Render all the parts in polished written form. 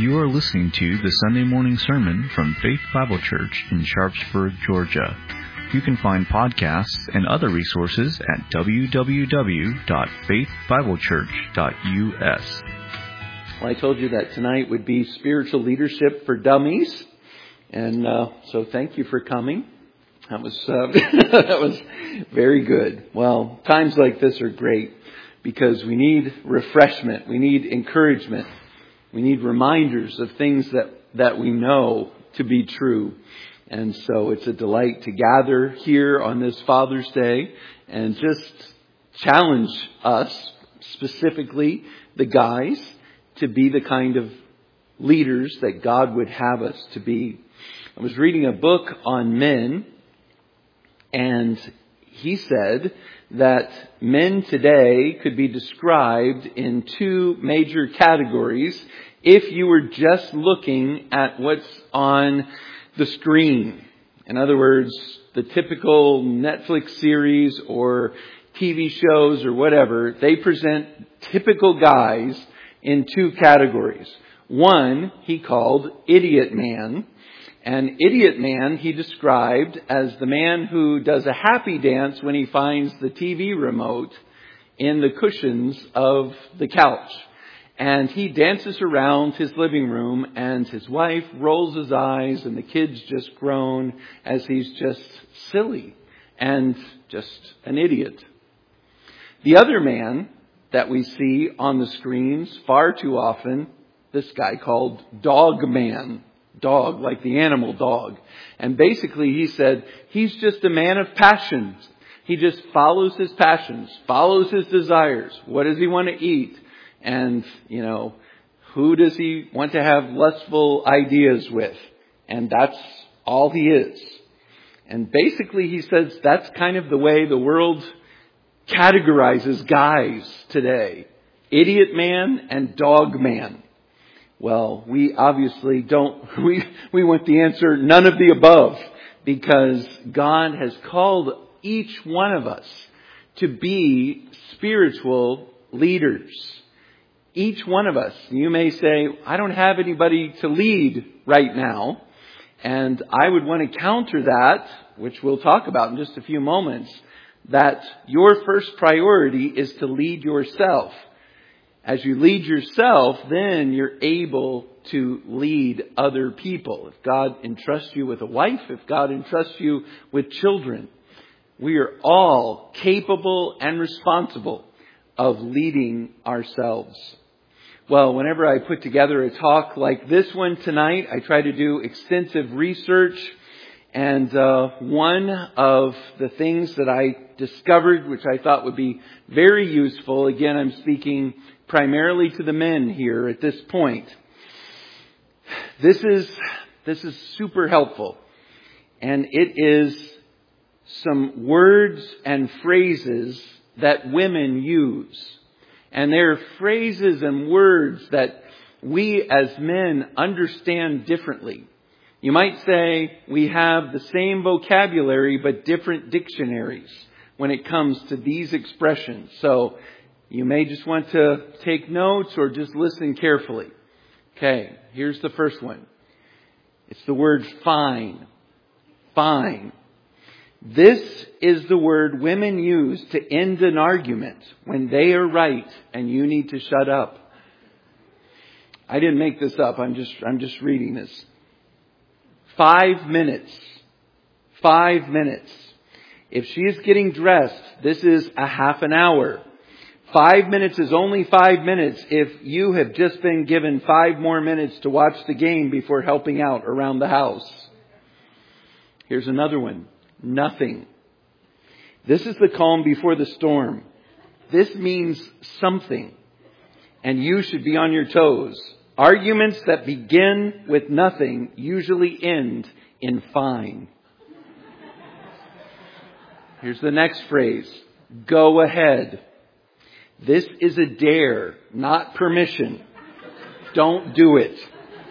You are listening to the Sunday morning sermon from Faith Bible Church in Sharpsburg, Georgia. You can find podcasts and other resources at www.faithbiblechurch.us. Well, I told you that tonight would be Spiritual Leadership for Dummies. And so thank you for coming. That was that was very good. Well, times like this are great because we need refreshment. We need encouragement. We need reminders of things that we know to be true. And so it's a delight to gather here on this Father's Day and just challenge us, specifically the guys, to be the kind of leaders that God would have us to be. I was reading a book on men, and he said that men today could be described in two major categories if you were just looking at what's on the screen. In other words, the typical Netflix series or TV shows or whatever, they present typical guys in two categories. One he called Idiot Man. And Idiot Man he described as the man who does a happy dance when he finds the TV remote in the cushions of the couch. And he dances around his living room, and his wife rolls his eyes, and the kids just groan as he's just silly and just an idiot. The other man that we see on the screens far too often, this guy called Dog Man. Dog, like the animal dog. And basically he said, he's just a man of passions. He just follows his passions, follows his desires. What does he want to eat? And, who does he want to have lustful ideas with? And that's all he is. And basically he says that's kind of the way the world categorizes guys today. Idiot man and dog man. Well, we obviously don't, we want the answer, none of the above, because God has called each one of us to be spiritual leaders. Each one of us. You may say, I don't have anybody to lead right now. And I would want to counter that, which we'll talk about in just a few moments, that your first priority is to lead yourself. As you lead yourself, then you're able to lead other people. If God entrusts you with a wife, if God entrusts you with children, we are all capable and responsible of leading ourselves. Well, whenever I put together a talk like this one tonight, I try to do extensive research. And one of the things that I discovered, which I thought would be very useful, again, I'm speaking primarily to the men here at this point. This is super helpful. And it is some words and phrases that women use. And they're phrases and words that we as men understand differently. You might say we have the same vocabulary but different dictionaries when it comes to these expressions. So you may just want to take notes or just listen carefully. Okay, here's the first one. It's the word fine. Fine. This is the word women use to end an argument when they are right and you need to shut up. I didn't make this up. I'm just reading this. 5 minutes. 5 minutes. If she is getting dressed, this is a half an hour. 5 minutes is only 5 minutes if you have just been given 5 more minutes to watch the game before helping out around the house. Here's another one. Nothing. This is the calm before the storm. This means something. And you should be on your toes. Arguments that begin with nothing usually end in fine. Here's the next phrase. Go ahead. This is a dare, not permission. Don't do it.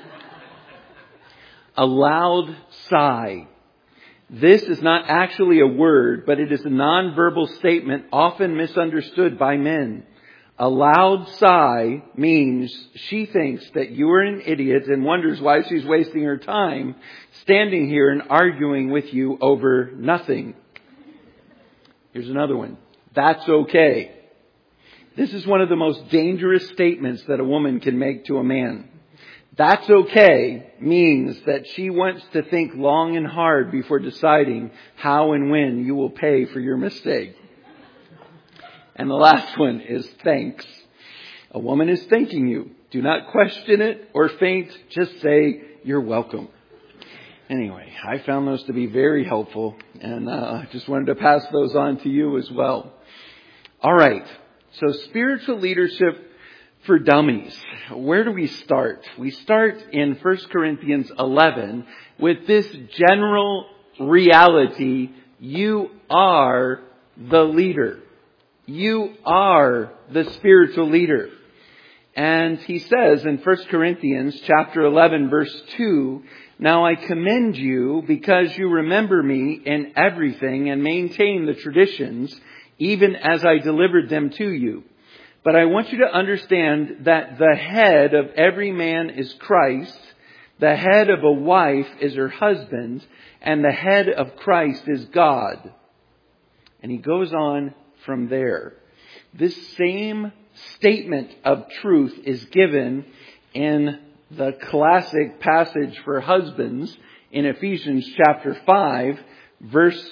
A loud sigh. This is not actually a word, but it is a nonverbal statement often misunderstood by men. A loud sigh means she thinks that you are an idiot and wonders why she's wasting her time standing here and arguing with you over nothing. Here's another one. That's okay. This is one of the most dangerous statements that a woman can make to a man. That's okay means that she wants to think long and hard before deciding how and when you will pay for your mistake. And the last one is thanks. A woman is thanking you. Do not question it or faint. Just say you're welcome. Anyway, I found those to be very helpful, and I just wanted to pass those on to you as well. All right. So spiritual leadership for dummies. Where do we start? We start in 1 Corinthians 11 with this general reality. You are the leader. You are the spiritual leader. And he says in 1 Corinthians chapter 11 verse 2, now I commend you because you remember me in everything and maintain the traditions, even as I delivered them to you. But I want you to understand that the head of every man is Christ, the head of a wife is her husband, and the head of Christ is God. And he goes on from there. This same statement of truth is given in the classic passage for husbands in Ephesians chapter 5, verse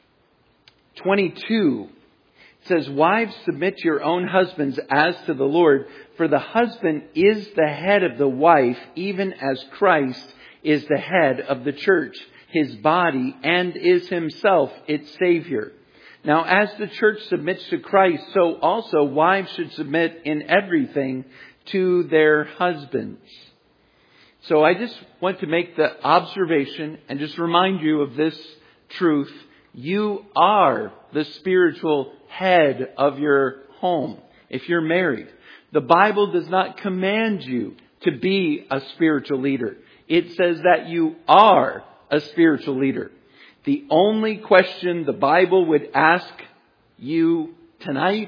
22. It says, wives, submit to your own husbands as to the Lord, for the husband is the head of the wife, even as Christ is the head of the church, his body, and is himself its Savior. Now, as the church submits to Christ, so also wives should submit in everything to their husbands. So I just want to make the observation and just remind you of this truth. You are the spiritual head of your home if you're married. The Bible does not command you to be a spiritual leader. It says that you are a spiritual leader. The only question the Bible would ask you tonight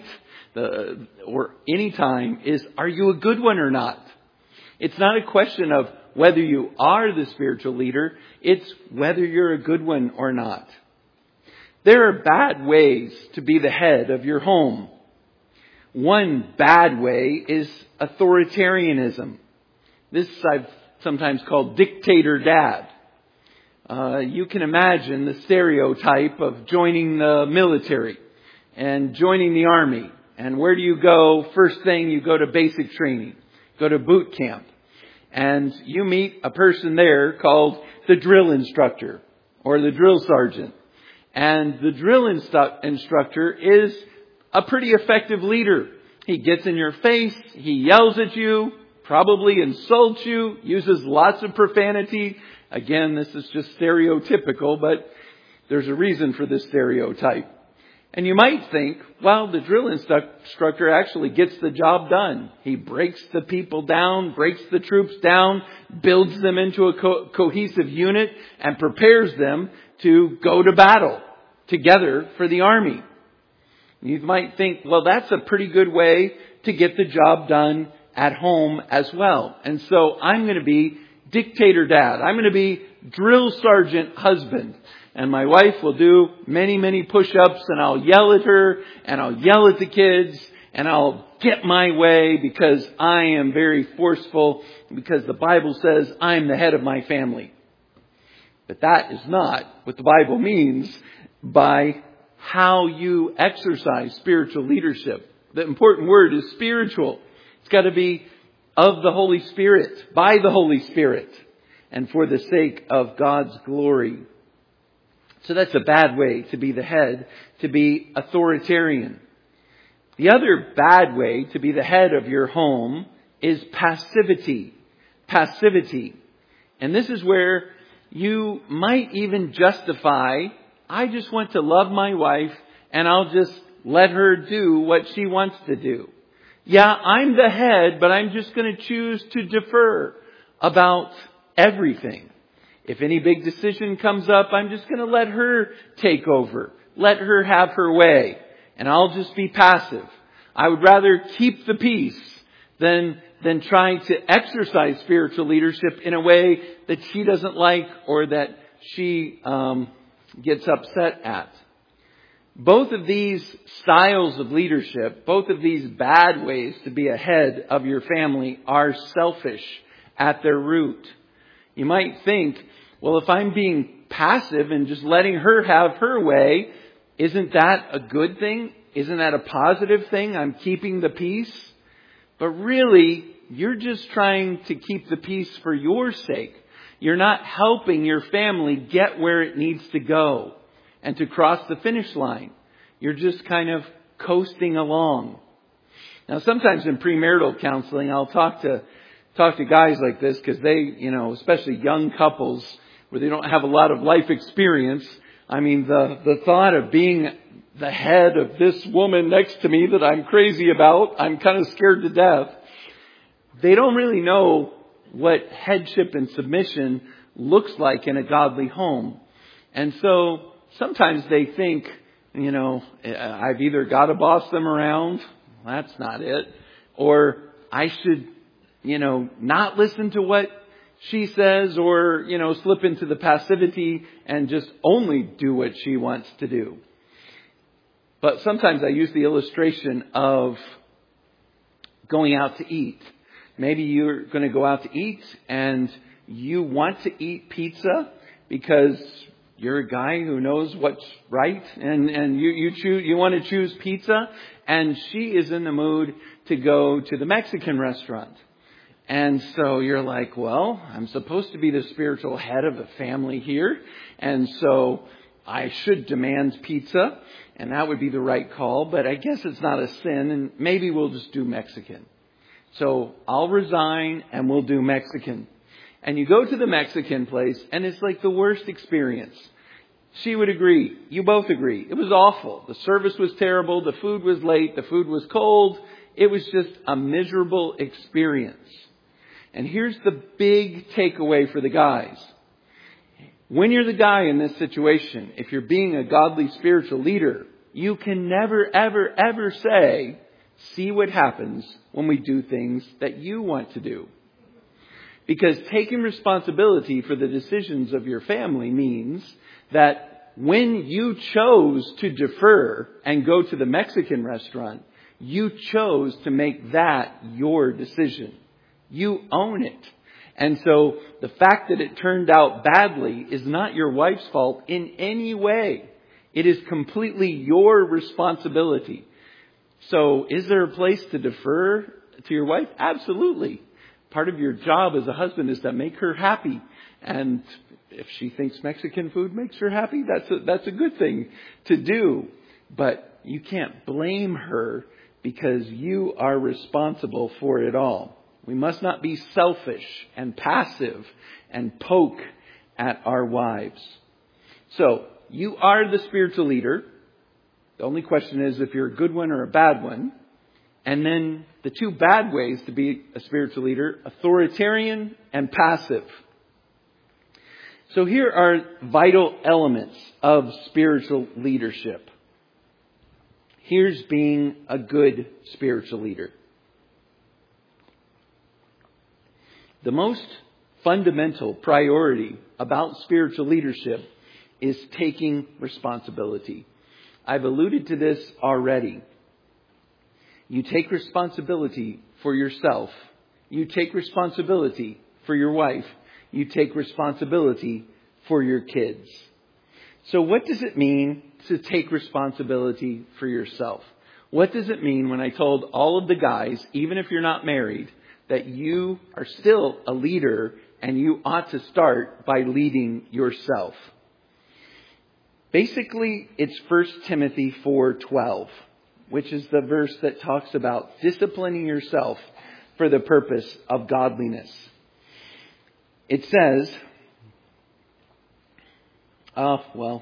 or any time is, are you a good one or not? It's not a question of whether you are the spiritual leader. It's whether you're a good one or not. There are bad ways to be the head of your home. One bad way is authoritarianism. This I've sometimes called dictator dad. You can imagine the stereotype of joining the military and joining the army. And where do you go? First thing, you go to basic training, go to boot camp. And you meet a person there called the drill instructor or the drill sergeant. And the drill instructor is a pretty effective leader. He gets in your face, he yells at you, probably insults you, uses lots of profanity. Again, this is just stereotypical, but there's a reason for this stereotype. And you might think, well, the drill instructor actually gets the job done. He breaks the people down, breaks the troops down, builds them into a cohesive unit, and prepares them to go to battle together for the army. You might think, well, that's a pretty good way to get the job done at home as well. And so I'm going to be dictator dad. I'm going to be drill sergeant husband. And my wife will do many, many push-ups, and I'll yell at her, and I'll yell at the kids, and I'll get my way because I am very forceful, because the Bible says I'm the head of my family. But that is not what the Bible means by how you exercise spiritual leadership. The important word is spiritual. It's got to be of the Holy Spirit, by the Holy Spirit, and for the sake of God's glory. So that's a bad way to be the head, to be authoritarian. The other bad way to be the head of your home is passivity. Passivity. And this is where you might even justify, I just want to love my wife and I'll just let her do what she wants to do. Yeah, I'm the head, but I'm just going to choose to defer about everything. If any big decision comes up, I'm just going to let her take over. Let her have her way. And I'll just be passive. I would rather keep the peace than trying to exercise spiritual leadership in a way that she doesn't like or that she gets upset at. Both of these styles of leadership, both of these bad ways to be ahead of your family are selfish at their root. You might think, well, if I'm being passive and just letting her have her way, isn't that a good thing? Isn't that a positive thing? I'm keeping the peace. But really, you're just trying to keep the peace for your sake. You're not helping your family get where it needs to go and to cross the finish line. You're just kind of coasting along. Now, sometimes in premarital counseling, I'll talk to guys like this because they, especially young couples where they don't have a lot of life experience. I mean, the thought of being the head of this woman next to me that I'm crazy about, I'm kind of scared to death. They don't really know what headship and submission looks like in a godly home. And so sometimes they think, I've either got to boss them around, that's not it, or I should, not listen to what she says or, slip into the passivity and just only do what she wants to do. But sometimes I use the illustration of going out to eat. Maybe you're going to go out to eat and you want to eat pizza because you're a guy who knows what's right and you want to choose pizza, and she is in the mood to go to the Mexican restaurant. And so you're like, well, I'm supposed to be the spiritual head of the family here, and so I should demand pizza, and that would be the right call, but I guess it's not a sin, and maybe we'll just do Mexican. So I'll resign and we'll do Mexican. And you go to the Mexican place and it's like the worst experience. She would agree. You both agree. It was awful. The service was terrible. The food was late. The food was cold. It was just a miserable experience. And here's the big takeaway for the guys. When you're the guy in this situation, if you're being a godly spiritual leader, you can never, ever, ever say, see what happens when we do things that you want to do. Because taking responsibility for the decisions of your family means that when you chose to defer and go to the Mexican restaurant, you chose to make that your decision. You own it. And so the fact that it turned out badly is not your wife's fault in any way. It is completely your responsibility. So is there a place to defer to your wife? Absolutely. Part of your job as a husband is to make her happy. And if she thinks Mexican food makes her happy, that's a good thing to do. But you can't blame her because you are responsible for it all. We must not be selfish and passive and poke at our wives. So you are the spiritual leader. The only question is if you're a good one or a bad one. And then the two bad ways to be a spiritual leader, authoritarian and passive. So here are vital elements of spiritual leadership. Here's being a good spiritual leader. The most fundamental priority about spiritual leadership is taking responsibility. I've alluded to this already. You take responsibility for yourself. You take responsibility for your wife. You take responsibility for your kids. So what does it mean to take responsibility for yourself? What does it mean when I told all of the guys, even if you're not married, that you are still a leader and you ought to start by leading yourself? Basically, it's 1 Timothy 4:12, which is the verse that talks about disciplining yourself for the purpose of godliness. It says, 1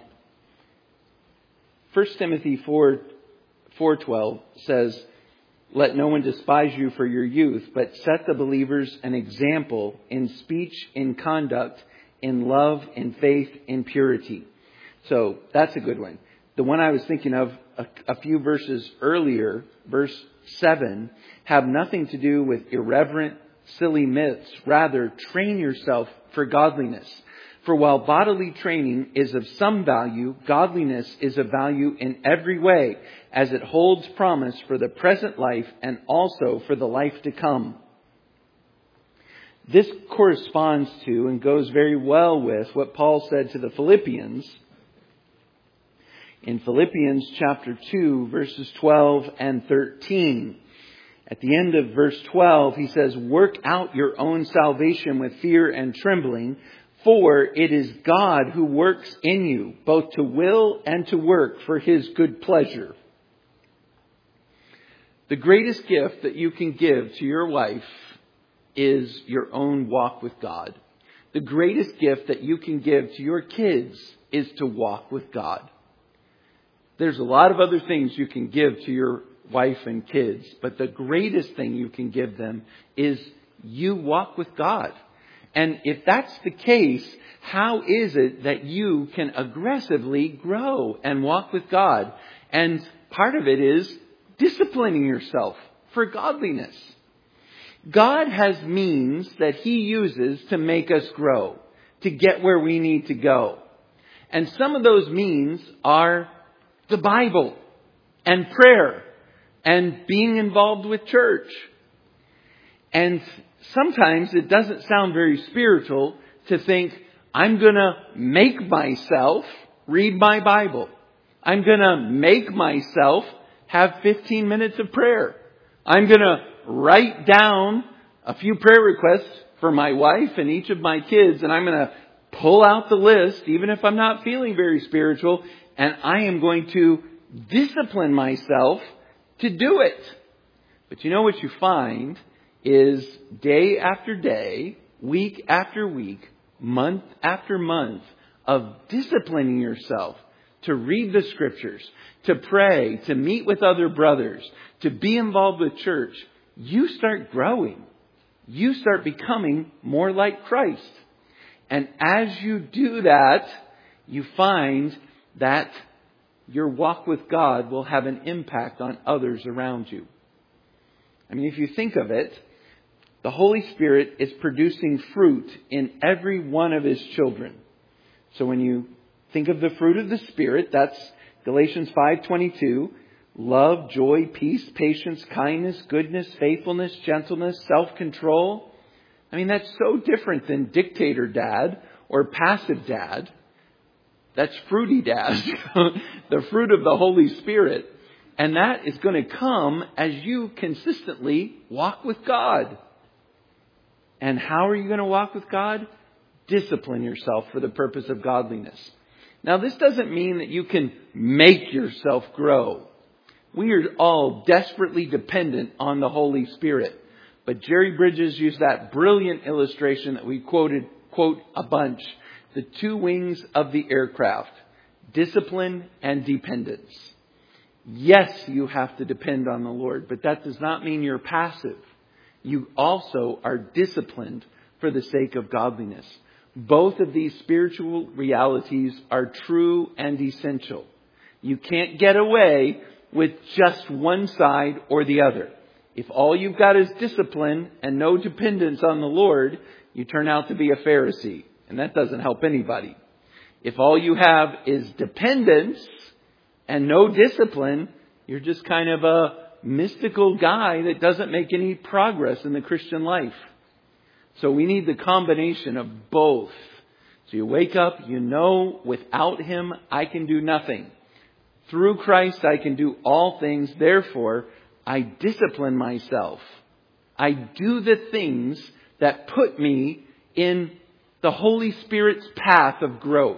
Timothy 4:12 says, let no one despise you for your youth, but set the believers an example in speech, in conduct, in love, in faith, in purity. So that's a good one. The one I was thinking of a few verses earlier, verse 7 have nothing to do with irreverent, silly myths. Rather, train yourself for godliness. For while bodily training is of some value, godliness is of value in every way, as it holds promise for the present life and also for the life to come. This corresponds to and goes very well with what Paul said to the Philippians in Philippians chapter 2, verses 12 and 13. At the end of verse 12, he says, "Work out your own salvation with fear and trembling, for it is God who works in you, both to will and to work for His good pleasure." The greatest gift that you can give to your wife is your own walk with God. The greatest gift that you can give to your kids is to walk with God. There's a lot of other things you can give to your wife and kids, but the greatest thing you can give them is you walk with God. And if that's the case, how is it that you can aggressively grow and walk with God? And part of it is disciplining yourself for godliness. God has means that He uses to make us grow, to get where we need to go. And some of those means are the Bible and prayer and being involved with church. And sometimes it doesn't sound very spiritual to think, I'm going to make myself read my Bible. I'm going to make myself have 15 minutes of prayer. I'm going to write down a few prayer requests for my wife and each of my kids, and I'm going to pull out the list, even if I'm not feeling very spiritual, and I am going to discipline myself to do it. But you know what you find is day after day, week after week, month after month of disciplining yourself to read the Scriptures, to pray, to meet with other brothers, to be involved with church, you start growing. You start becoming more like Christ. And as you do that, you find that your walk with God will have an impact on others around you. I mean, if you think of it, the Holy Spirit is producing fruit in every one of His children. So when you think of the fruit of the Spirit, that's Galatians 5:22, love, joy, peace, patience, kindness, goodness, faithfulness, gentleness, self-control. I mean, that's so different than dictator dad or passive dad. That's fruity dad, the fruit of the Holy Spirit. And that is going to come as you consistently walk with God. And how are you going to walk with God? Discipline yourself for the purpose of godliness. Now, this doesn't mean that you can make yourself grow. We are all desperately dependent on the Holy Spirit. But Jerry Bridges used that brilliant illustration that we quote a bunch. The two wings of the aircraft, discipline and dependence. Yes, you have to depend on the Lord, but that does not mean you're passive. You also are disciplined for the sake of godliness. Both of these spiritual realities are true and essential. You can't get away with just one side or the other. If all you've got is discipline and no dependence on the Lord, you turn out to be a Pharisee. And that doesn't help anybody. If all you have is dependence and no discipline, you're just kind of a mystical guy that doesn't make any progress in the Christian life. So we need the combination of both. So you wake up, you know, without Him, I can do nothing. Through Christ, I can do all things. Therefore, I discipline myself. I do the things that put me in the Holy Spirit's path of growth.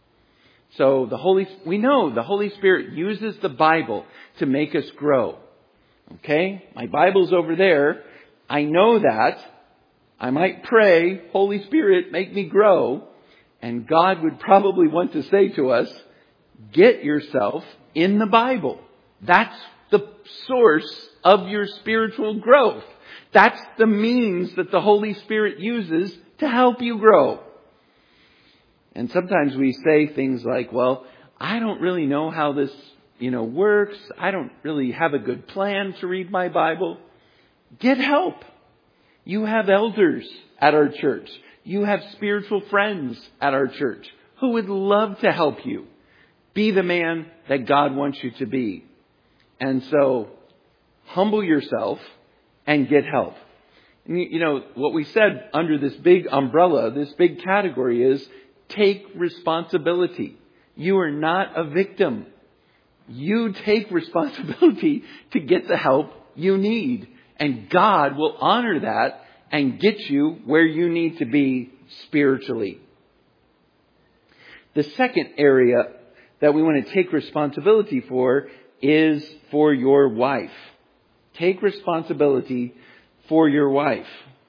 So we know the Holy Spirit uses the Bible to make us grow. Okay? My Bible's over there. I know that. I might pray, Holy Spirit, make me grow. And God would probably want to say to us, get yourself in the Bible. That's the source of your spiritual growth. That's the means that the Holy Spirit uses to help you grow. And sometimes we say things like, well, I don't really know how this works. I don't really have a good plan to read my Bible. Get help. You have elders at our church. You have spiritual friends at our church who would love to help you be the man that God wants you to be. And so, humble yourself and get help. And what we said under this big umbrella, this big category is take responsibility. You are not a victim. You take responsibility to get the help you need. And God will honor that and get you where you need to be spiritually. The second area that we want to take responsibility for is for your wife. Take responsibility for your wife.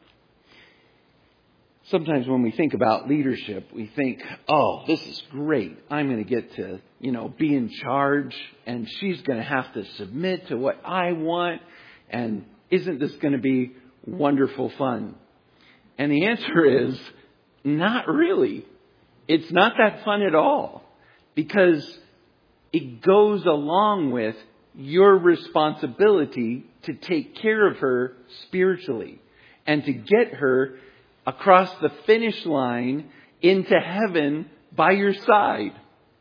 Sometimes when we think about leadership, we think, oh, this is great. I'm going to get to, be in charge, and she's going to have to submit to what I want. And isn't this going to be wonderful fun? And the answer is not really. It's not that fun at all, because it goes along with your responsibility to take care of her spiritually and to get her across the finish line into heaven by your side.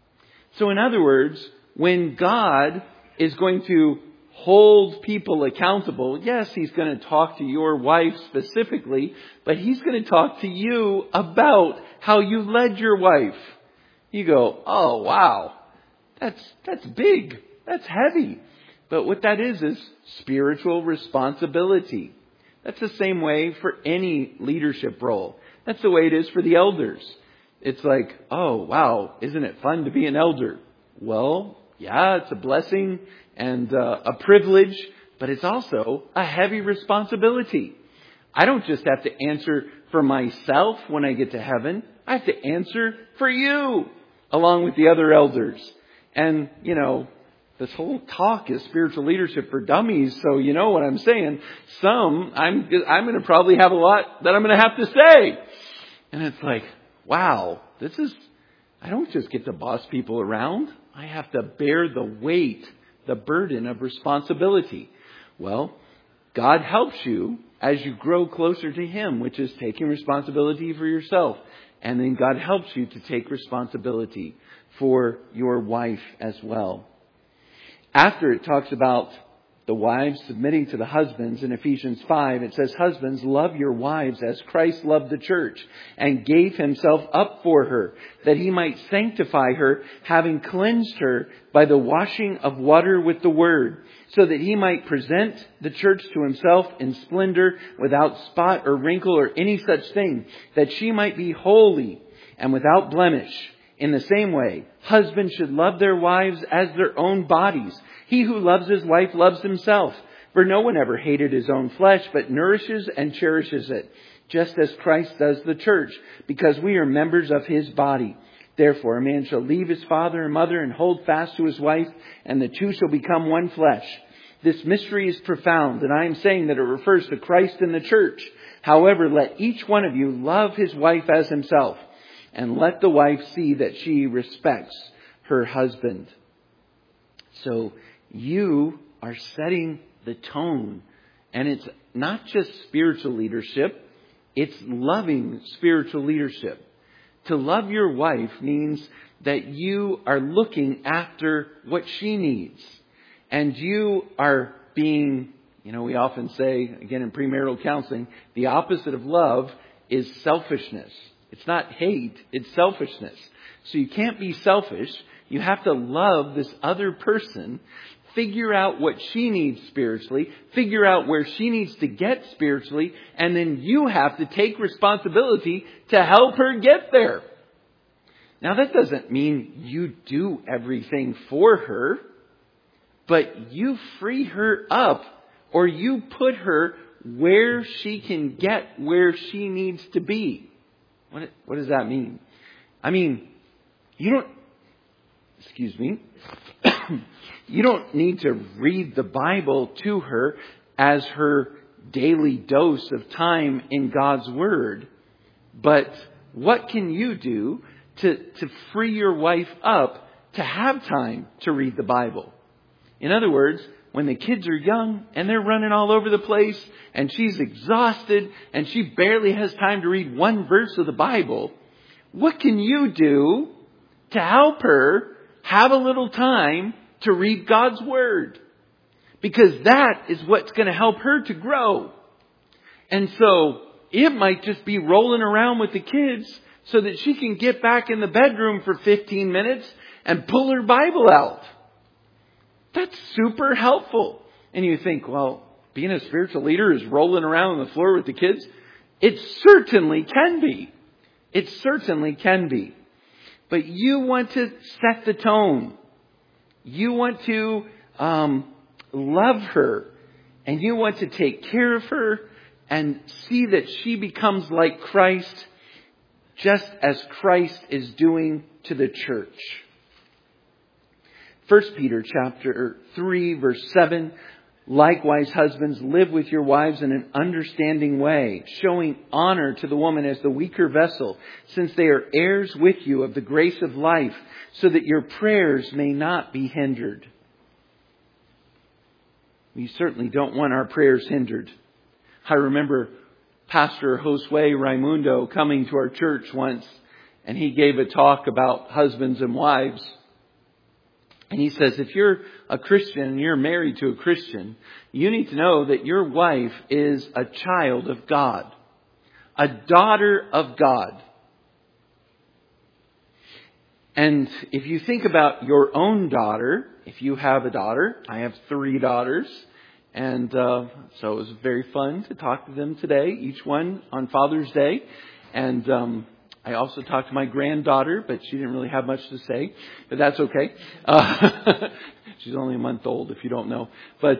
So in other words, when God is going to hold people accountable, yes, He's going to talk to your wife specifically, but He's going to talk to you about how you led your wife. You go, oh, wow, that's big. That's heavy. But what that is spiritual responsibility. That's the same way for any leadership role. That's the way it is for the elders. It's like, oh, wow, isn't it fun to be an elder? Well, yeah, it's a blessing and a privilege, but it's also a heavy responsibility. I don't just have to answer for myself when I get to heaven. I have to answer for you along with the other elders. And, this whole talk is spiritual leadership for dummies. So you know what I'm saying. I'm going to probably have a lot that I'm going to have to say. And it's like, wow, I don't just get to boss people around. I have to bear the weight, the burden of responsibility. Well, God helps you as you grow closer to Him, which is taking responsibility for yourself. And then God helps you to take responsibility for your wife as well. After it talks about the wives submitting to the husbands in Ephesians 5, it says, husbands, love your wives as Christ loved the church and gave Himself up for her, that He might sanctify her, having cleansed her by the washing of water with the word, so that He might present the church to Himself in splendor, without spot or wrinkle or any such thing, that she might be holy and without blemish. In the same way, husbands should love their wives as their own bodies. He who loves his wife loves himself. For no one ever hated his own flesh, but nourishes and cherishes it, just as Christ does the church, because we are members of His body. Therefore, a man shall leave his father and mother and hold fast to his wife, and the two shall become one flesh. This mystery is profound, and I am saying that it refers to Christ and the church. However, let each one of you love his wife as himself, and let the wife see that she respects her husband. So you are setting the tone. And it's not just spiritual leadership, it's loving spiritual leadership. To love your wife means that you are looking after what she needs. And you are being, we often say, again in premarital counseling, the opposite of love is selfishness. It's not hate, it's selfishness. So you can't be selfish. You have to love this other person, figure out what she needs spiritually, figure out where she needs to get spiritually, and then you have to take responsibility to help her get there. Now that doesn't mean you do everything for her, but you free her up, or you put her where she can get where she needs to be. What does that mean? I mean, you don't need to read the Bible to her as her daily dose of time in God's Word. But what can you do to free your wife up to have time to read the Bible? In other words, when the kids are young and they're running all over the place and she's exhausted and she barely has time to read one verse of the Bible, what can you do to help her have a little time to read God's Word? Because that is what's going to help her to grow. And so it might just be rolling around with the kids so that she can get back in the bedroom for 15 minutes and pull her Bible out. That's super helpful. And you think, well, being a spiritual leader is rolling around on the floor with the kids? It certainly can be. It certainly can be. But you want to set the tone. You want to love her. And you want to take care of her and see that she becomes like Christ, just as Christ is doing to the church. 1 Peter chapter 3, verse 7, likewise, husbands, live with your wives in an understanding way, showing honor to the woman as the weaker vessel, since they are heirs with you of the grace of life, so that your prayers may not be hindered. We certainly don't want our prayers hindered. I remember Pastor Josue Raimundo coming to our church once, and he gave a talk about husbands and wives. And he says, if you're a Christian and you're married to a Christian, you need to know that your wife is a child of God, a daughter of God. And if you think about your own daughter, if you have a daughter, I have 3 daughters. And so it was very fun to talk to them today, each one on Father's Day. And I also talked to my granddaughter, but she didn't really have much to say. But that's okay. She's only a month old, if you don't know. But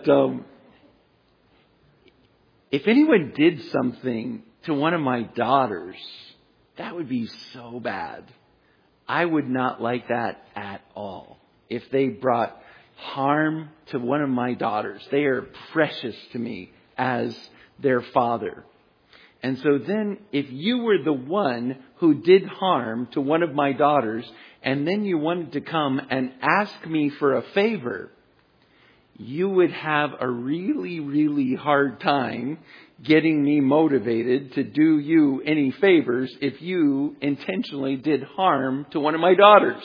if anyone did something to one of my daughters, that would be so bad. I would not like that at all. If they brought harm to one of my daughters, they are precious to me as their father. And so then if you were the one who did harm to one of my daughters, and then you wanted to come and ask me for a favor, you would have a really, really hard time getting me motivated to do you any favors if you intentionally did harm to one of my daughters.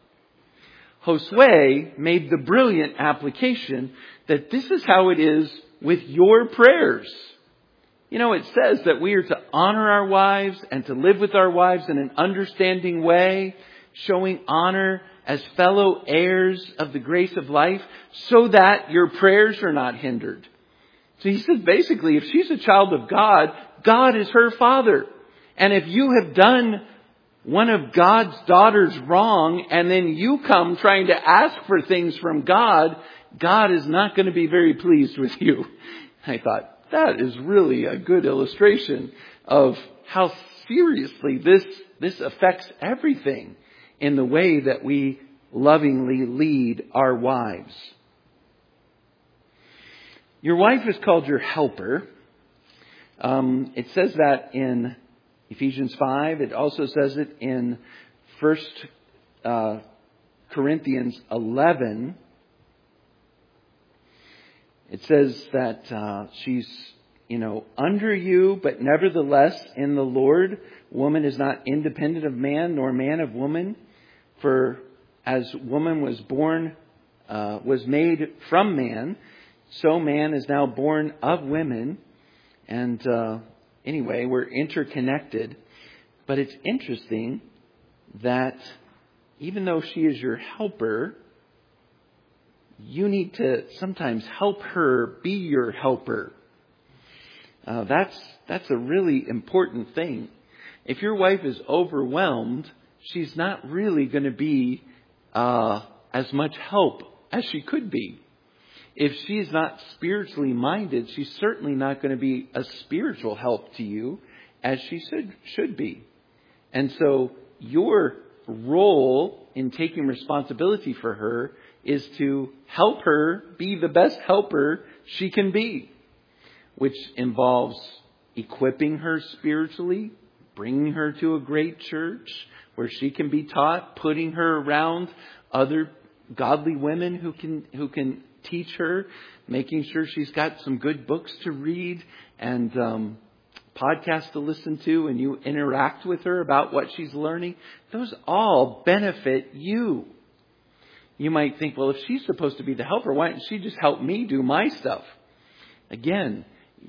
Josue made the brilliant application that this is how it is with your prayers. You know, it says that we are to honor our wives and to live with our wives in an understanding way, showing honor as fellow heirs of the grace of life, so that your prayers are not hindered. So he says basically, if she's a child of God, God is her father. And if you have done one of God's daughters wrong, and then you come trying to ask for things from God, God is not going to be very pleased with you. I thought, that is really a good illustration of how seriously this affects everything in the way that we lovingly lead our wives. Your wife is called your helper. It says that in Ephesians 5. It also says it in 1 Corinthians 11. It says that she's, under you, but nevertheless in the Lord. Woman is not independent of man, nor man of woman. For as woman was made from man, so man is now born of women. And anyway, we're interconnected. But it's interesting that even though she is your helper, you need to sometimes help her be your helper. That's a really important thing. If your wife is overwhelmed, she's not really going to be as much help as she could be. If she's not spiritually minded, she's certainly not going to be a spiritual help to you as she should be. And so your role in taking responsibility for her is to help her be the best helper she can be, which involves equipping her spiritually, bringing her to a great church where she can be taught, putting her around other godly women who can teach her, making sure she's got some good books to read and podcasts to listen to, and you interact with her about what she's learning. Those all benefit you. You might think, well, if she's supposed to be the helper, why don't she just help me do my stuff? Again,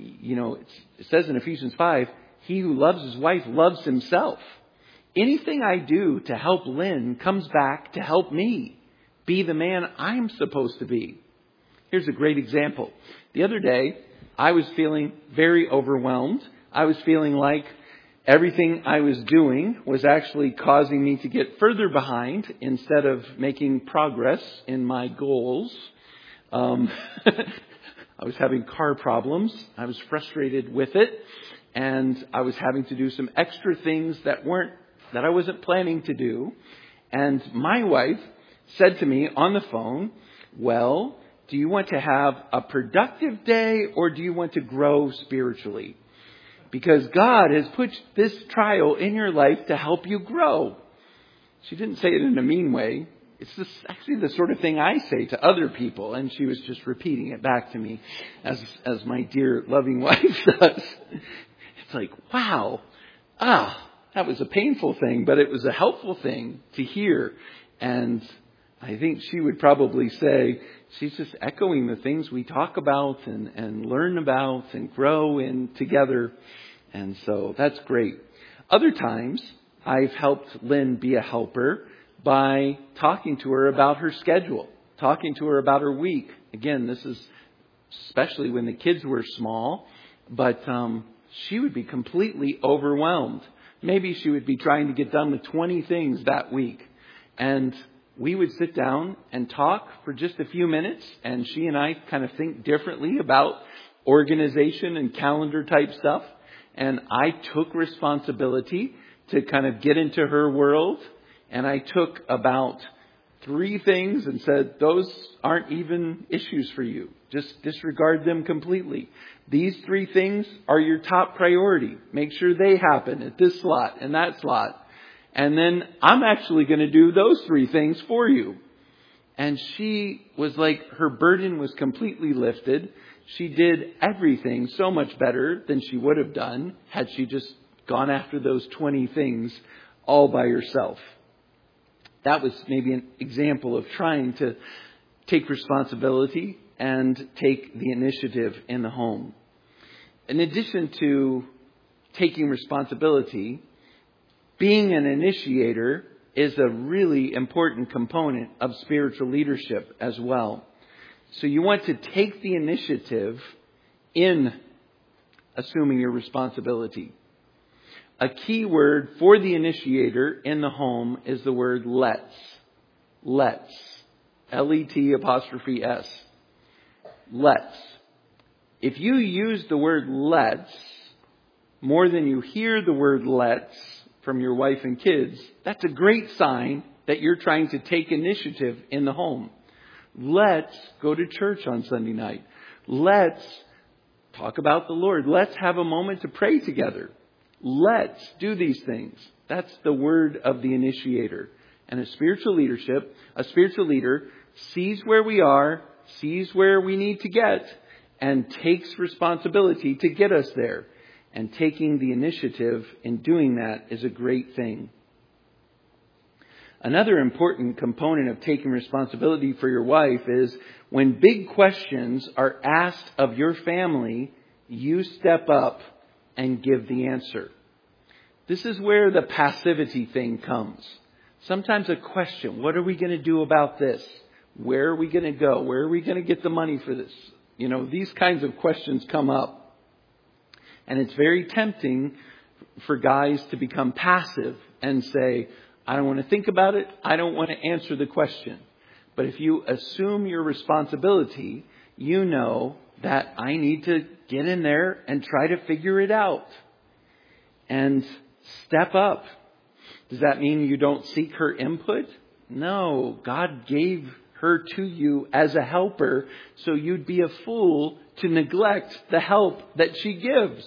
it says in Ephesians 5, he who loves his wife loves himself. Anything I do to help Lynn comes back to help me be the man I'm supposed to be. Here's a great example. The other day, I was feeling very overwhelmed. I was feeling like everything I was doing was actually causing me to get further behind instead of making progress in my goals. I was having car problems. I was frustrated with it. And I was having to do some extra things that I wasn't planning to do. And my wife said to me on the phone, well, do you want to have a productive day or do you want to grow spiritually? Because God has put this trial in your life to help you grow. She didn't say it in a mean way. It's actually the sort of thing I say to other people. And she was just repeating it back to me as my dear loving wife does. It's like, wow, that was a painful thing, but it was a helpful thing to hear. And I think she would probably say she's just echoing the things we talk about and learn about and grow in together. And so that's great. Other times I've helped Lynn be a helper by talking to her about her schedule, talking to her about her week. Again, this is especially when the kids were small, but she would be completely overwhelmed. Maybe she would be trying to get done with 20 things that week. And we would sit down and talk for just a few minutes. And she and I kind of think differently about organization and calendar type stuff. And I took responsibility to kind of get into her world. And I took about 3 things and said, those aren't even issues for you. Just disregard them completely. These 3 things are your top priority. Make sure they happen at this slot and that slot. And then I'm actually going to do those 3 things for you. And she was like, her burden was completely lifted. She did everything so much better than she would have done had she just gone after those 20 things all by herself. That was maybe an example of trying to take responsibility and take the initiative in the home. In addition to taking responsibility, being an initiator is a really important component of spiritual leadership as well. So you want to take the initiative in assuming your responsibility. A key word for the initiator in the home is the word let's. Let's. L-E-T''S. Let's. If you use the word let's more than you hear the word let's from your wife and kids, that's a great sign that you're trying to take initiative in the home. Let's go to church on Sunday night. Let's talk about the Lord. Let's have a moment to pray together. Let's do these things. That's the word of the initiator. And a spiritual leader sees where we are, sees where we need to get, and takes responsibility to get us there. And taking the initiative in doing that is a great thing. Another important component of taking responsibility for your wife is when big questions are asked of your family, you step up and give the answer. This is where the passivity thing comes. Sometimes a question, what are we going to do about this? Where are we going to go? Where are we going to get the money for this? These kinds of questions come up. And it's very tempting for guys to become passive and say, I don't want to think about it. I don't want to answer the question. But if you assume your responsibility, you know that I need to get in there and try to figure it out. And step up. Does that mean you don't seek her input? No. God gave her to you as a helper, so you'd be a fool to neglect the help that she gives.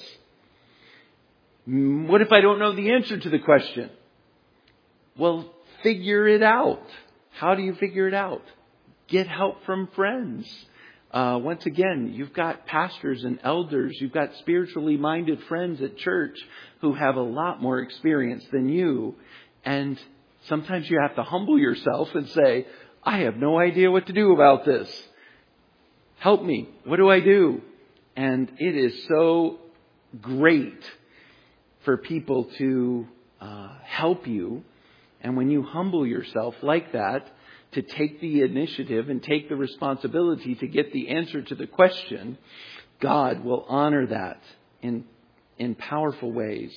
What if I don't know the answer to the question? Well, figure it out. How do you figure it out? Get help from friends. Once again, you've got pastors and elders. You've got spiritually minded friends at church who have a lot more experience than you. And sometimes you have to humble yourself and say, I have no idea what to do about this. Help me. What do I do? And it is so great for people to help you. And when you humble yourself like that, to take the initiative and take the responsibility to get the answer to the question, God will honor that in powerful ways.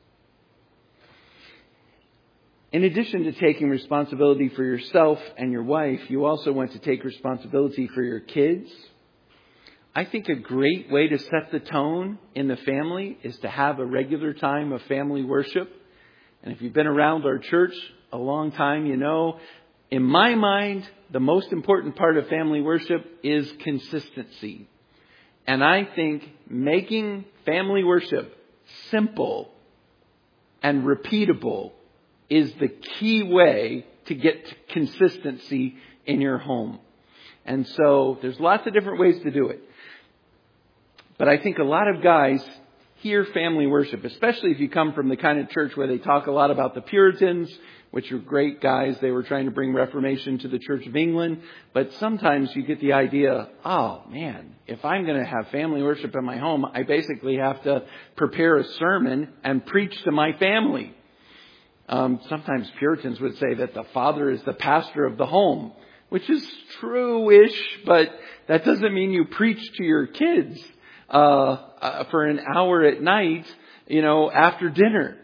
In addition to taking responsibility for yourself and your wife, you also want to take responsibility for your kids. I think a great way to set the tone in the family is to have a regular time of family worship. And if you've been around our church a long time, you know, in my mind, the most important part of family worship is consistency. And I think making family worship simple and repeatable is the key way to get consistency in your home. And so there's lots of different ways to do it. But I think a lot of guys hear family worship, especially if you come from the kind of church where they talk a lot about the Puritans, which are great guys. They were trying to bring Reformation to the Church of England. But sometimes you get the idea, oh man, if I'm going to have family worship in my home, I basically have to prepare a sermon and preach to my family. Sometimes Puritans would say that the father is the pastor of the home, which is true-ish, but that doesn't mean you preach to your kids for an hour at night, after dinner.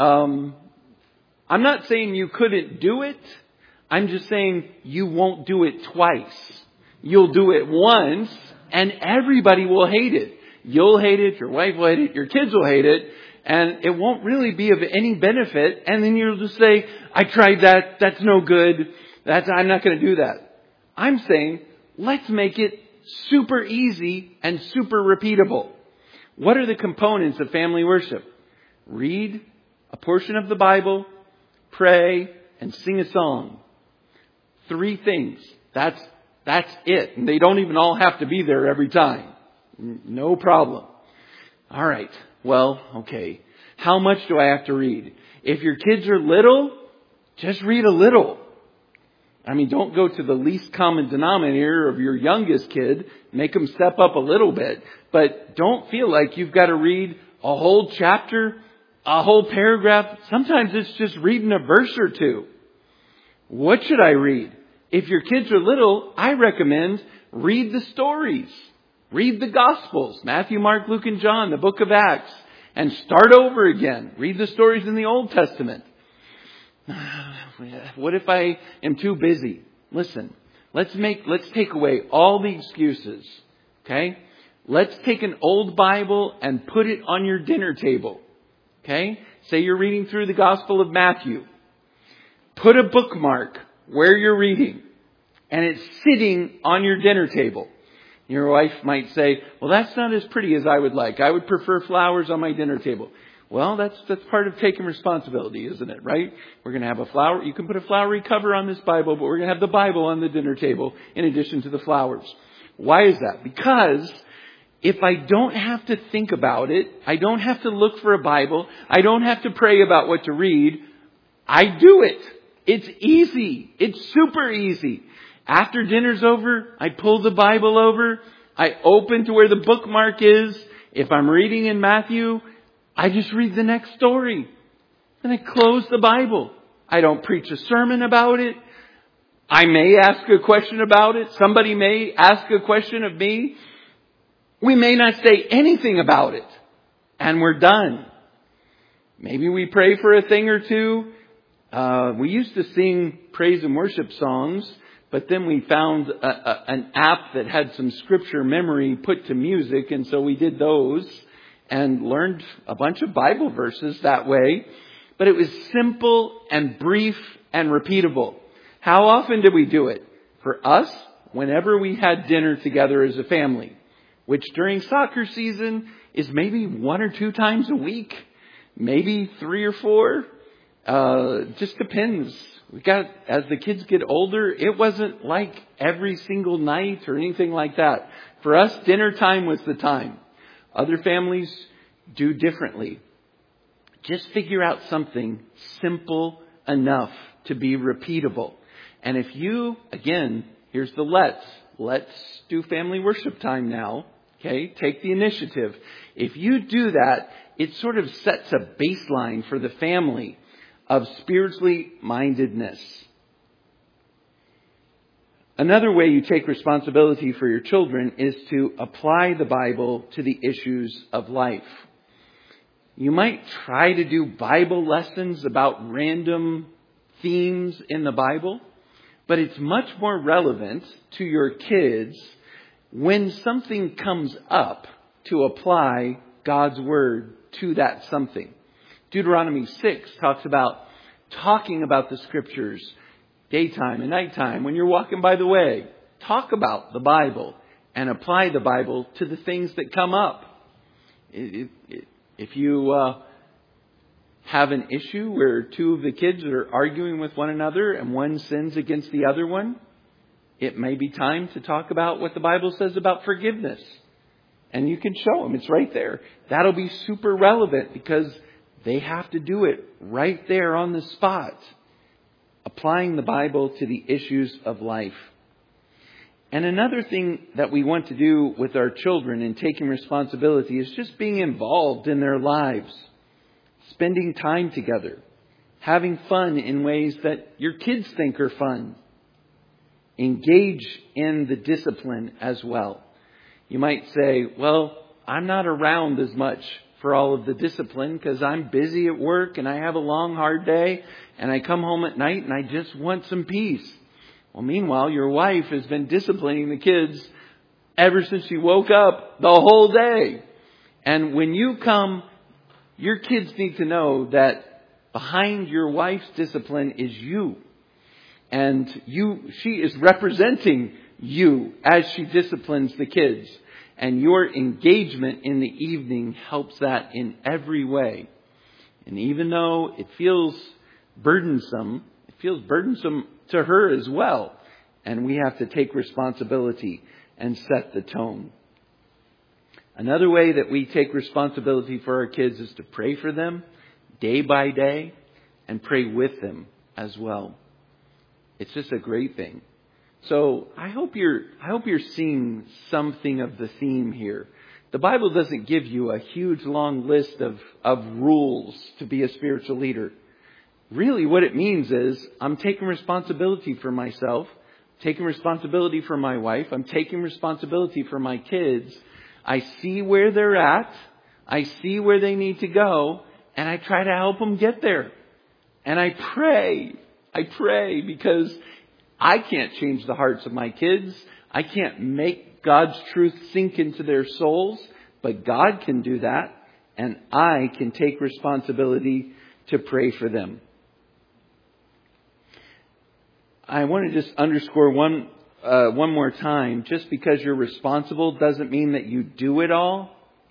I'm not saying you couldn't do it. I'm just saying you won't do it twice. You'll do it once and everybody will hate it. You'll hate it, your wife will hate it, your kids will hate it, and it won't really be of any benefit. And then you'll just say, I tried that, that's no good, I'm not going to do that. I'm saying, let's make it super easy and super repeatable. What are the components of family worship? Read a portion of the Bible, pray, and sing a song. 3 things. That's it. And they don't even all have to be there every time. No problem. All right. Well, okay. How much do I have to read? If your kids are little, just read a little. I mean, don't go to the least common denominator of your youngest kid. Make them step up a little bit. But don't feel like you've got to read a whole chapter, a whole paragraph. Sometimes it's just reading a verse or 2. What should I read? If your kids are little, I recommend read the stories. Read the Gospels, Matthew, Mark, Luke, and John, the book of Acts, and start over again. Read the stories in the Old Testament. What if I am too busy? Listen, let's take away all the excuses. Okay? Let's take an old Bible and put it on your dinner table. Okay? Say you're reading through the Gospel of Matthew. Put a bookmark where you're reading, and it's sitting on your dinner table. Your wife might say, well, that's not as pretty as I would like. I would prefer flowers on my dinner table. Well, that's part of taking responsibility, isn't it? Right? We're going to have a flower. You can put a flowery cover on this Bible, but we're going to have the Bible on the dinner table in addition to the flowers. Why is that? Because if I don't have to think about it, I don't have to look for a Bible, I don't have to pray about what to read, I do it. It's easy. It's super easy. After dinner's over, I pull the Bible over. I open to where the bookmark is. If I'm reading in Matthew, I just read the next story. And I close the Bible. I don't preach a sermon about it. I may ask a question about it. Somebody may ask a question of me. We may not say anything about it. And we're done. Maybe we pray for a thing or 2. We used to sing praise and worship songs, but then we found an app that had some scripture memory put to music, and so we did those and learned a bunch of Bible verses that way. But it was simple and brief and repeatable. How often did we do it? For us, whenever we had dinner together as a family, which during soccer season is maybe 1 or 2 times a week, maybe 3 or 4. Just depends As the kids get older, it wasn't like every single night or anything like that. For us, dinner time was the time. Other families do differently. Just figure out something simple enough to be repeatable. And if you, again, here's the let's do family worship time now. Okay, take the initiative. If you do that, it sort of sets a baseline for the family of spiritually mindedness. Another way you take responsibility for your children is to apply the Bible to the issues of life. You might try to do Bible lessons about random themes in the Bible, but it's much more relevant to your kids when something comes up to apply God's Word to that something. Deuteronomy 6 talks about talking about the Scriptures daytime and nighttime. When you're walking by the way, talk about the Bible and apply the Bible to the things that come up. If you have an issue where two of the kids are arguing with one another and one sins against the other one, it may be time to talk about what the Bible says about forgiveness. And you can show them. It's right there. That'll be super relevant because they have to do it right there on the spot. Applying the Bible to the issues of life. And another thing that we want to do with our children in taking responsibility is just being involved in their lives. Spending time together. Having fun in ways that your kids think are fun. Engage in the discipline as well. You might say, well, I'm not around as much for all of the discipline because I'm busy at work and I have a long, hard day and I come home at night and I just want some peace. Well, meanwhile, your wife has been disciplining the kids ever since she woke up the whole day. And when you come, your kids need to know that behind your wife's discipline is you. And she is representing you as she disciplines the kids. And your engagement in the evening helps that in every way. And even though it feels burdensome to her as well. And we have to take responsibility and set the tone. Another way that we take responsibility for our kids is to pray for them day by day and pray with them as well. It's just a great thing. So I hope you're seeing something of the theme here. The Bible doesn't give you a huge long list of rules to be a spiritual leader. Really what it means is I'm taking responsibility for myself, taking responsibility for my wife, I'm taking responsibility for my kids. I see where they're at, I see where they need to go, and I try to help them get there. And I pray because I can't change the hearts of my kids. I can't make God's truth sink into their souls, but God can do that, and I can take responsibility to pray for them. I want to just underscore one more time. Just because you're responsible doesn't mean that you do it all.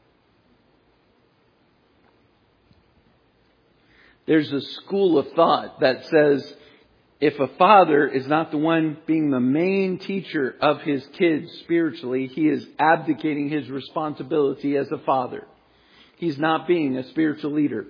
There's a school of thought that says if a father is not the one being the main teacher of his kids spiritually, he is abdicating his responsibility as a father. He's not being a spiritual leader.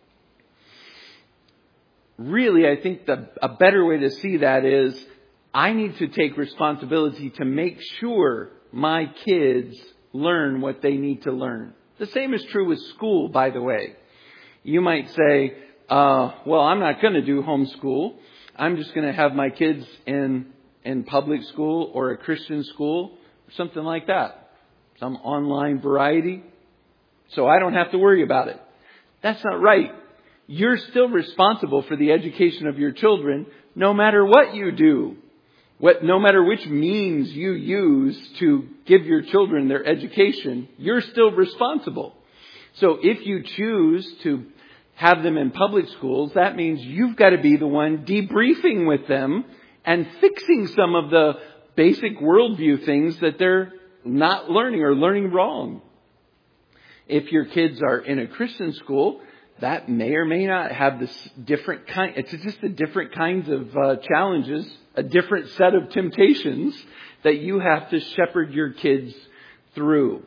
Really, I think a better way to see that is I need to take responsibility to make sure my kids learn what they need to learn. The same is true with school, by the way. You might say, well, I'm not going to do homeschool. I'm just going to have my kids in public school or a Christian school or something like that. Some online variety. So I don't have to worry about it. That's not right. You're still responsible for the education of your children no matter what you do. No matter which means you use to give your children their education, you're still responsible. So if you choose to have them in public schools, that means you've got to be the one debriefing with them and fixing some of the basic worldview things that they're not learning or learning wrong. If your kids are in a Christian school, that may or may not have this different kind. It's just a different kinds of challenges, a different set of temptations that you have to shepherd your kids through.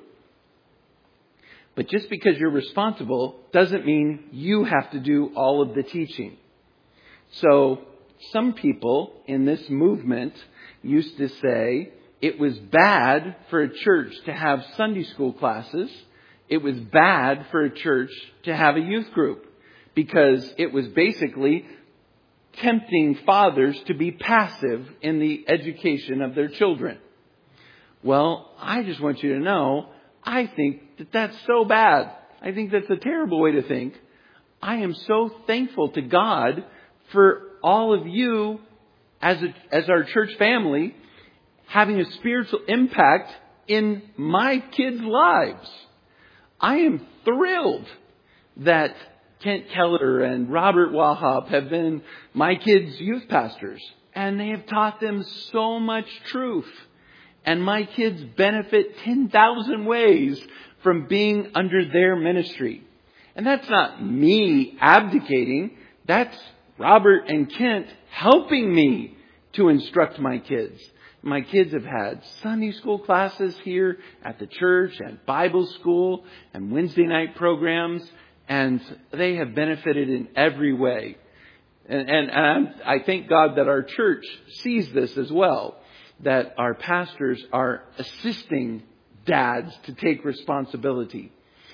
But just because you're responsible doesn't mean you have to do all of the teaching. So some people in this movement used to say it was bad for a church to have Sunday school classes. It was bad for a church to have a youth group because it was basically tempting fathers to be passive in the education of their children. Well, I just want you to know, I think that that's so bad. I think that's a terrible way to think. I am so thankful to God for all of you as our church family having a spiritual impact in my kids' lives. I am thrilled that Kent Keller and Robert Wahab have been my kids' youth pastors, and they have taught them so much truth. And my kids benefit 10,000 ways from being under their ministry. And that's not me abdicating. That's Robert and Kent helping me to instruct my kids. My kids have had Sunday school classes here at the church and Bible school and Wednesday night programs. And they have benefited in every way. And I thank God that our church sees this as well. That our pastors are assisting dads to take responsibility.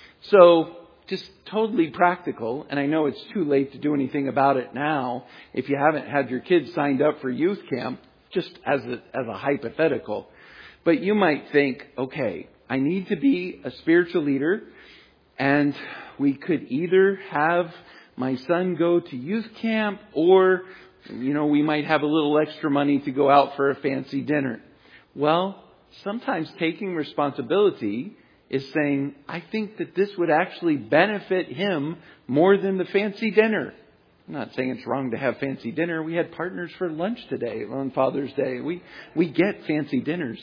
So just totally practical. And I know it's too late to do anything about it now. If you haven't had your kids signed up for youth camp, just as a hypothetical. But you might think, okay, I need to be a spiritual leader. And we could either have my son go to youth camp or we might have a little extra money to go out for a fancy dinner. Well, sometimes taking responsibility is saying, I think that this would actually benefit him more than the fancy dinner. I'm not saying it's wrong to have fancy dinner. We had partners for lunch today on Father's Day. We get fancy dinners.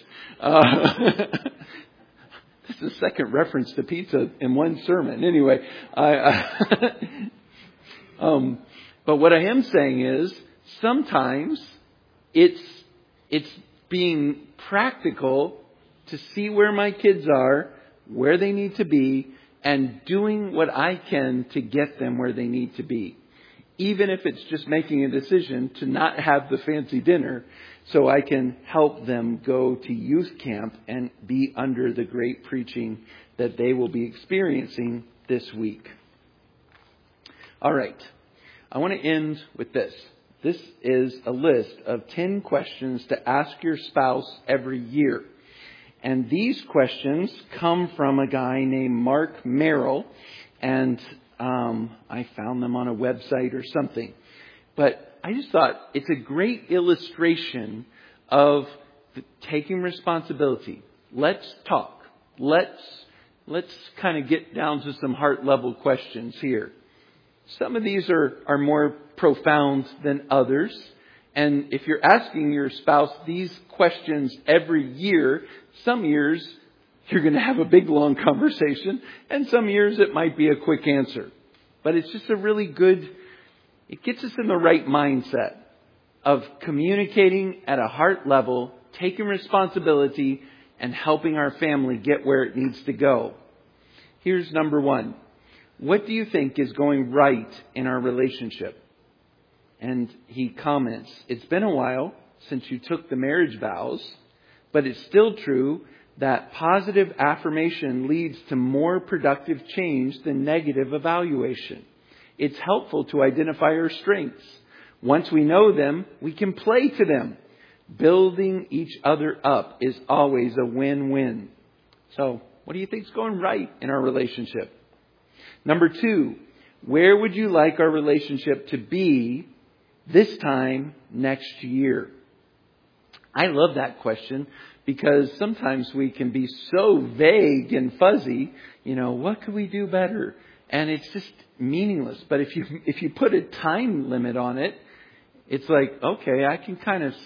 This is the second reference to pizza in one sermon. Anyway, but what I am saying is, sometimes it's being practical to see where my kids are, where they need to be, and doing what I can to get them where they need to be. Even if it's just making a decision to not have the fancy dinner so I can help them go to youth camp and be under the great preaching that they will be experiencing this week. All right. I want to end with this. This is a list of 10 questions to ask your spouse every year. And these questions come from a guy named Mark Merrill. And I found them on a website or something. But I just thought it's a great illustration of taking responsibility. Let's talk. Let's kind of get down to some heart level questions here. Some of these are more profound than others. And if you're asking your spouse these questions every year, some years you're going to have a big long conversation. And some years it might be a quick answer. But it's just a really good, it gets us in the right mindset of communicating at a heart level, taking responsibility, and helping our family get where it needs to go. Here's number 1. What do you think is going right in our relationship? And he comments, it's been a while since you took the marriage vows, but it's still true that positive affirmation leads to more productive change than negative evaluation. It's helpful to identify our strengths. Once we know them, we can play to them. Building each other up is always a win-win. So, what do you think is going right in our relationship? Number 2, where would you like our relationship to be this time next year? I love that question because sometimes we can be so vague and fuzzy. What could we do better? And it's just meaningless. But if you put a time limit on it, it's like, okay, I can kind of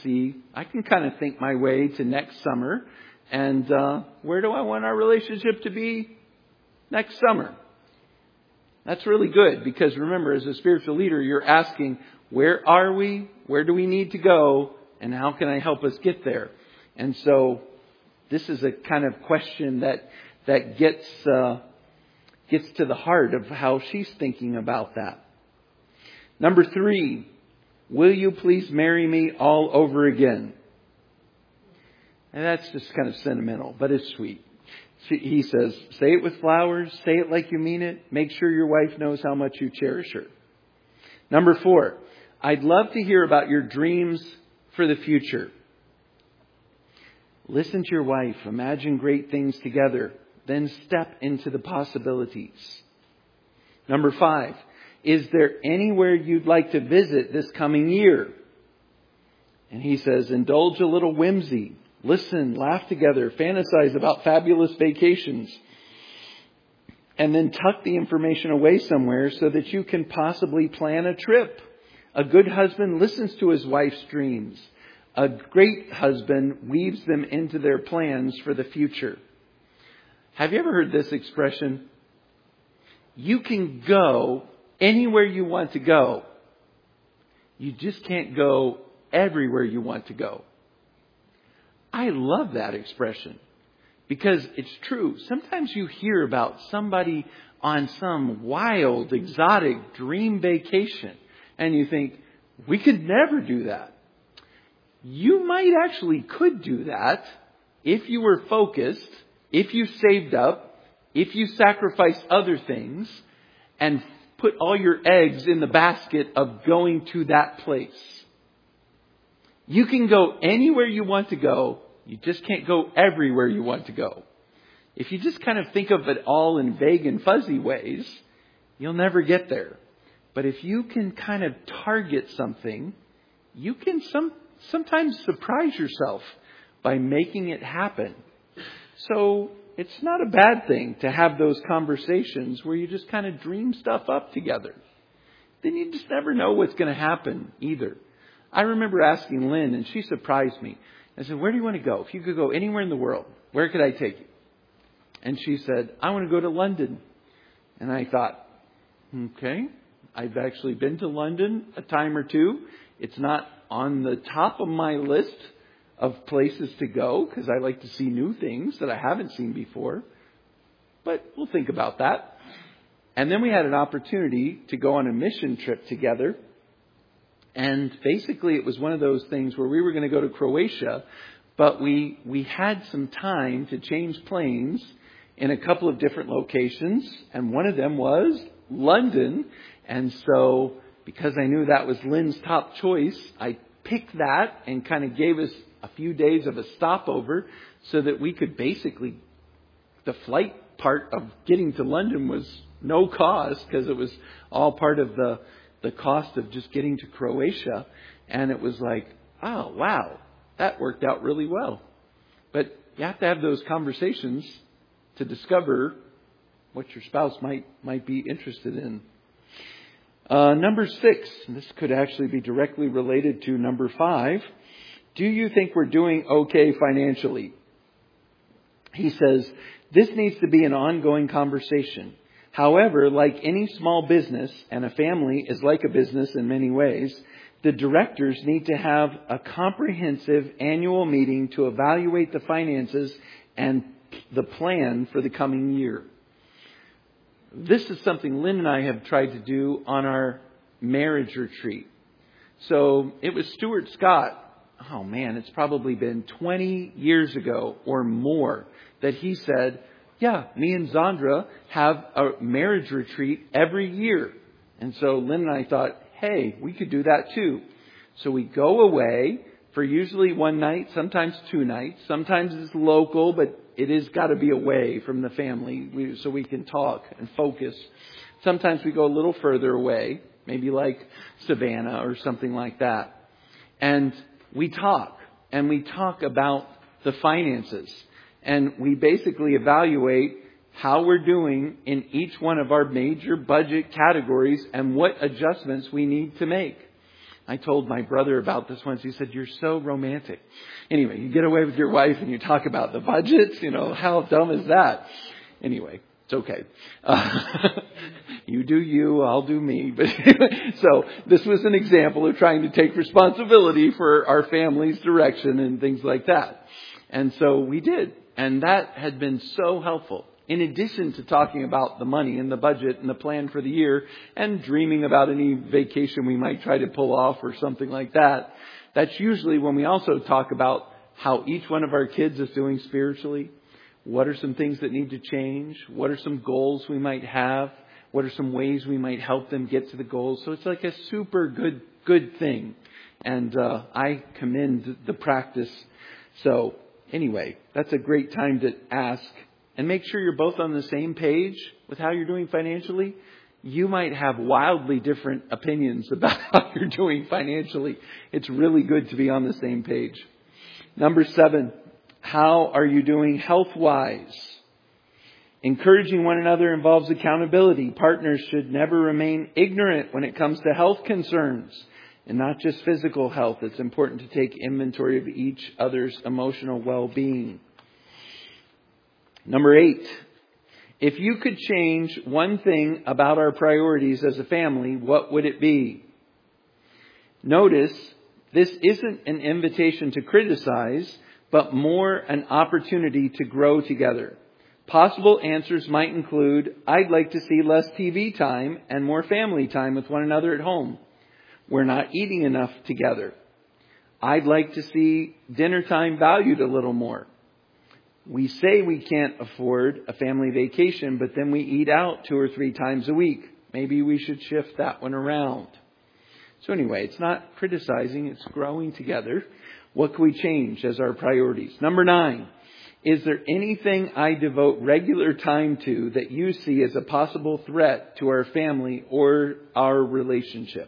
think my way to next summer. And where do I want our relationship to be next summer? That's really good because remember, as a spiritual leader, you're asking, where are we? Where do we need to go? And how can I help us get there? And so this is a kind of question that gets to the heart of how she's thinking about that. Number 3, will you please marry me all over again? And that's just kind of sentimental, but it's sweet. He says, say it with flowers, say it like you mean it, make sure your wife knows how much you cherish her. Number 4, I'd love to hear about your dreams for the future. Listen to your wife, imagine great things together, then step into the possibilities. Number 5, is there anywhere you'd like to visit this coming year? And he says, indulge a little whimsy. Listen, laugh together, fantasize about fabulous vacations, and then tuck the information away somewhere so that you can possibly plan a trip. A good husband listens to his wife's dreams. A great husband weaves them into their plans for the future. Have you ever heard this expression? You can go anywhere you want to go. You just can't go everywhere you want to go. I love that expression because it's true. Sometimes you hear about somebody on some wild, exotic dream vacation and you think, we could never do that. You might actually could do that if you were focused, if you saved up, if you sacrificed other things and put all your eggs in the basket of going to that place. You can go anywhere you want to go. You just can't go everywhere you want to go. If you just kind of think of it all in vague and fuzzy ways, you'll never get there. But if you can kind of target something, you can sometimes surprise yourself by making it happen. So it's not a bad thing to have those conversations where you just kind of dream stuff up together. Then you just never know what's going to happen either. I remember asking Lynn, and she surprised me. I said, where do you want to go? If you could go anywhere in the world, where could I take you? And she said, I want to go to London. And I thought, okay, I've actually been to London a time or two. It's not on the top of my list of places to go because I like to see new things that I haven't seen before. But we'll think about that. And then we had an opportunity to go on a mission trip together. And basically it was one of those things where we were going to go to Croatia, but we had some time to change planes in a couple of different locations. And one of them was London. And so because I knew that was Lynn's top choice, I picked that and kind of gave us a few days of a stopover so that we could basically, the flight part of getting to London was no cost because it was all part of the cost of just getting to Croatia. And it was like, oh, wow, that worked out really well. But you have to have those conversations to discover what your spouse might be interested in. Number 6, this could actually be directly related to number 5. Do you think we're doing okay financially? He says, this needs to be an ongoing conversation. However, like any small business, and a family is like a business in many ways, the directors need to have a comprehensive annual meeting to evaluate the finances and the plan for the coming year. This is something Lynn and I have tried to do on our marriage retreat. So it was Stuart Scott. Oh man, it's probably been 20 years ago or more that he said, yeah, me and Zandra have a marriage retreat every year. And so Lynn and I thought, hey, we could do that too. So we go away for usually one night, sometimes 2 nights. Sometimes it's local, but it has got to be away from the family so we can talk and focus. Sometimes we go a little further away, maybe like Savannah or something like that. And we talk about the finances. And we basically evaluate how we're doing in each one of our major budget categories and what adjustments we need to make. I told my brother about this once. He said, you're so romantic. Anyway, you get away with your wife and you talk about the budgets. How dumb is that? Anyway, it's okay. You do you, I'll do me. But so this was an example of trying to take responsibility for our family's direction and things like that. And so we did. And that had been so helpful. In addition to talking about the money and the budget and the plan for the year and dreaming about any vacation we might try to pull off or something like that, that's usually when we also talk about how each one of our kids is doing spiritually. What are some things that need to change? What are some goals we might have? What are some ways we might help them get to the goals? So it's like a super good thing. And I commend the practice. So anyway, that's a great time to ask. And make sure you're both on the same page with how you're doing financially. You might have wildly different opinions about how you're doing financially. It's really good to be on the same page. Number 7, how are you doing health-wise? Encouraging one another involves accountability. Partners should never remain ignorant when it comes to health concerns. And not just physical health. It's important to take inventory of each other's emotional well-being. Number 8, if you could change one thing about our priorities as a family, what would it be? Notice, this isn't an invitation to criticize, but more an opportunity to grow together. Possible answers might include, I'd like to see less TV time and more family time with one another at home. We're not eating enough together. I'd like to see dinner time valued a little more. We say we can't afford a family vacation, but then we eat out 2 or 3 times a week. Maybe we should shift that one around. So anyway, it's not criticizing, it's growing together. What can we change as our priorities? Number 9, is there anything I devote regular time to that you see as a possible threat to our family or our relationship?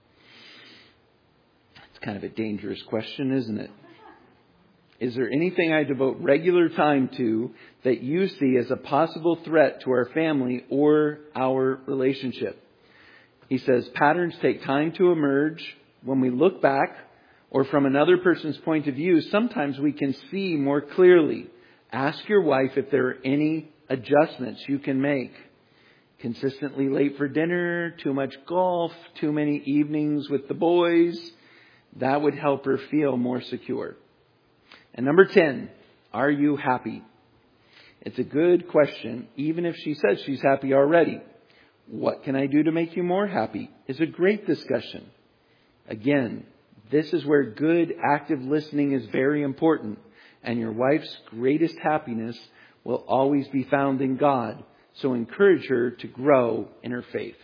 It's kind of a dangerous question, isn't it? Is there anything I devote regular time to that you see as a possible threat to our family or our relationship? He says, patterns take time to emerge. When we look back or from another person's point of view, sometimes we can see more clearly. Ask your wife if there are any adjustments you can make. Consistently late for dinner, too much golf, too many evenings with the boys. That would help her feel more secure. And number 10, are you happy? It's a good question, even if she says she's happy already. What can I do to make you more happy? Is a great discussion. Again, this is where good active listening is very important. And your wife's greatest happiness will always be found in God. So encourage her to grow in her faith.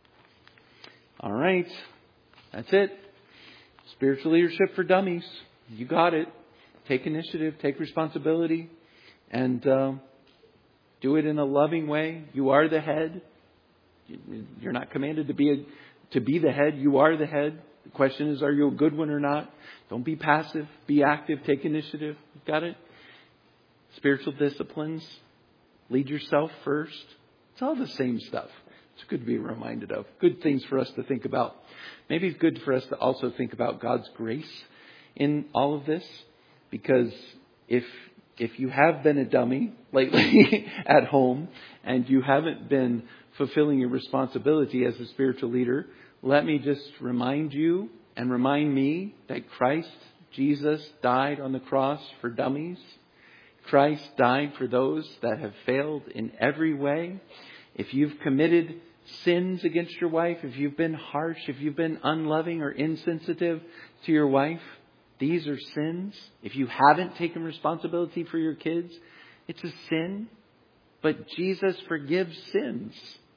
All right. That's it. Spiritual leadership for dummies. You got it. Take initiative, take responsibility, and do it in a loving way. You are the head. You're not commanded to be the head. You are the head. The question is, are you a good one or not? Don't be passive. Be active. Take initiative. Got it? Spiritual disciplines. Lead yourself first. It's all the same stuff. It's good to be reminded of. Good things for us to think about. Maybe it's good for us to also think about God's grace in all of this. Because if you have been a dummy lately at home and you haven't been fulfilling your responsibility as a spiritual leader, let me just remind you and remind me that Christ, Jesus, died on the cross for dummies. Christ died for those that have failed in every way. If you've committed sins against your wife, if you've been harsh, if you've been unloving or insensitive to your wife, these are sins. If you haven't taken responsibility for your kids, it's a sin. But Jesus forgives sins.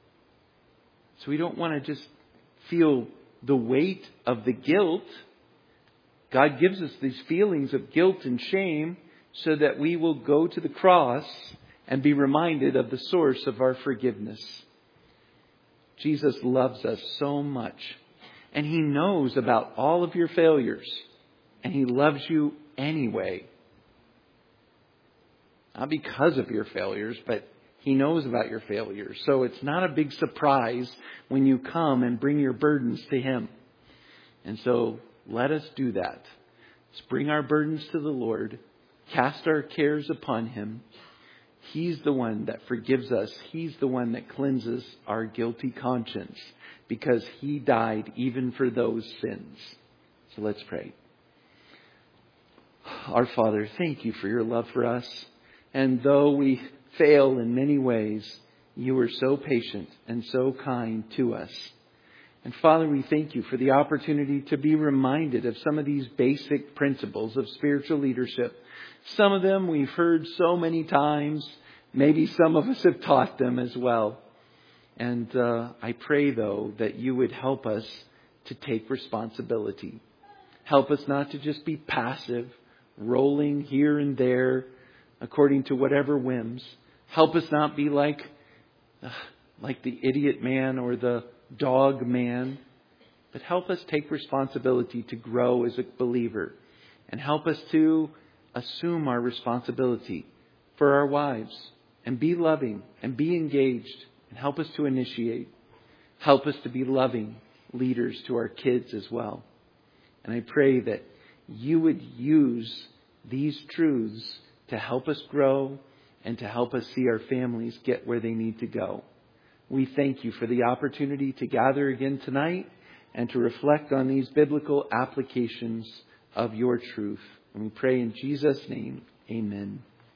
So we don't want to just feel the weight of the guilt. God gives us these feelings of guilt and shame so that we will go to the cross and be reminded of the source of our forgiveness. Jesus loves us so much. And He knows about all of your failures. And He loves you anyway. Not because of your failures, but He knows about your failures. So it's not a big surprise when you come and bring your burdens to Him. And so let us do that. Let's bring our burdens to the Lord. Cast our cares upon Him. He's the one that forgives us. He's the one that cleanses our guilty conscience because He died even for those sins. So let's pray. Our Father, thank You for Your love for us. And though we fail in many ways, You are so patient and so kind to us. And Father, we thank You for the opportunity to be reminded of some of these basic principles of spiritual leadership. Some of them we've heard so many times. Maybe some of us have taught them as well. And I pray, though, that You would help us to take responsibility. Help us not to just be passive, rolling here and there according to whatever whims. Help us not be like the idiot man or the dog man, but help us take responsibility to grow as a believer, and help us to assume our responsibility for our wives and be loving and be engaged, and help us to initiate. Help us to be loving leaders to our kids as well. And I pray that You would use these truths to help us grow and to help us see our families get where they need to go. We thank You for the opportunity to gather again tonight and to reflect on these biblical applications of Your truth. And we pray in Jesus' name, amen.